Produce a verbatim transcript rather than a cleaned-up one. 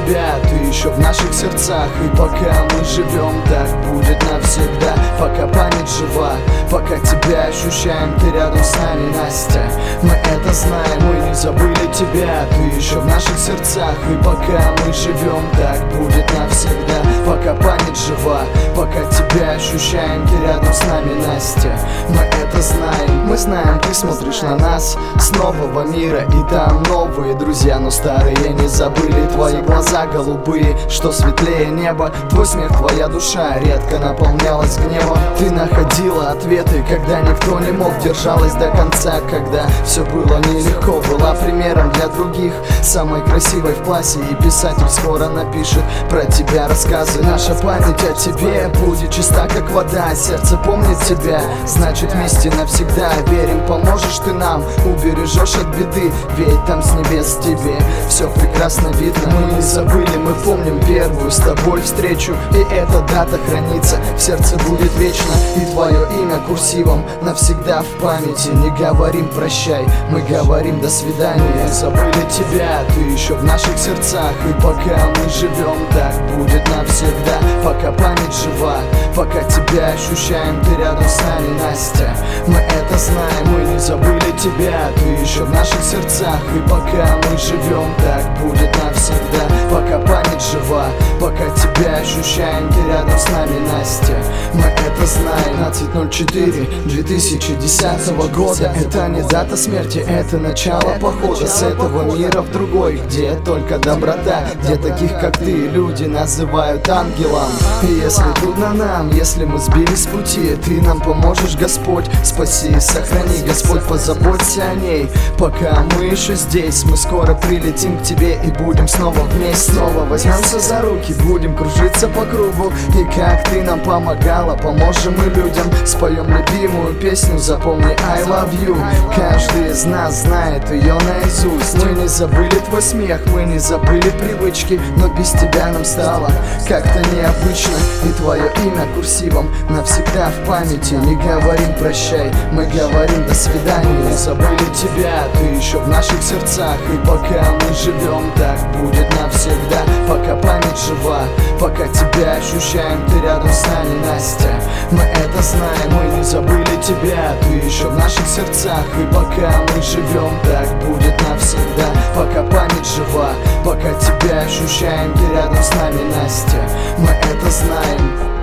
тебя, ты еще в наших сердцах. И пока мы живем, так будет навсегда. Пока память жива, пока тебя ощущаем, ты рядом с нами, Настя. Мы это знаем, мы не забыли тебя, ты еще в наших сердцах. И пока мы живем, так будет навсегда. Пока память жива, пока тебя ощущаем, ты рядом с нами, Настя. Мы это знаем, мы знаем, ты смотришь на нас с нового мира, и там новые друзья, но старые не забыли. Твои глаза голубые, что светлее неба. Твой смех, твоя душа редко наполнялась гневом. Ты находила ответы, когда никто не мог. Держалась до конца, когда все было нелегко. Была примером для других, самой красивой в классе. И писатель скоро напишет про тебя рассказы. Наша память о тебе будет чиста, как вода. Сердце помнит тебя, значит вместе навсегда. Верим, поможешь ты нам, убережешь от беды. Ведь там с небес тебе все прекрасно видно. Мы не забыли, мы помним первую с тобой встречу. И эта дата хранится, в сердце будет вечно. И твое имя курсивом навсегда в памяти. Не говорим прощай, мы говорим до свидания. Мы забыли тебя, ты еще в наших сердцах. И пока мы живем, так будет навсегда. Пока память жива, пока тебя ощущаем, ты рядом с нами, Настя. Мы это знаем, мы не забыли тебя, ты еще в наших сердцах. И пока мы живем, так будет навсегда. Пока память жива, пока тебя ощущаем, ты рядом с нами, Настя. Мы это знаем. Пятнадцать ноль четыре две тысячи десятого года. Это не дата смерти, это начало похода с этого мира в другой, где только доброта, где таких как ты люди называют ангелом. И если трудно нам, если мы сбились с пути, ты нам поможешь, Господь. Спаси и сохрани, Господь, позаботься о ней. Пока мы еще здесь, мы скоро прилетим к тебе и будем снова вместе. Снова возьмемся за руки, будем кружиться по кругу. И как ты нам помогала, поможем мы людям. Споем любимую песню, запомни I love you. Каждый из нас знает ее наизусть. Мы не забыли твой смех, мы не забыли привычки, но без тебя нам стало как-то необычно. И твое имя курсивом навсегда в памяти. Не говорим прощай, мы говорим до свидания. Не забыли тебя, ты еще в наших сердцах. И пока мы живем, так будет навсегда. Пока память жива, пока тебя ощущаем, ты рядом с нами, Настя. Мы это знаем, мы не забыли тебя, ты еще в наших сердцах. И пока мы живем, так будет навсегда. Пока память жива, пока тебя ощущаем, ты рядом с нами, Настя. Мы это знаем.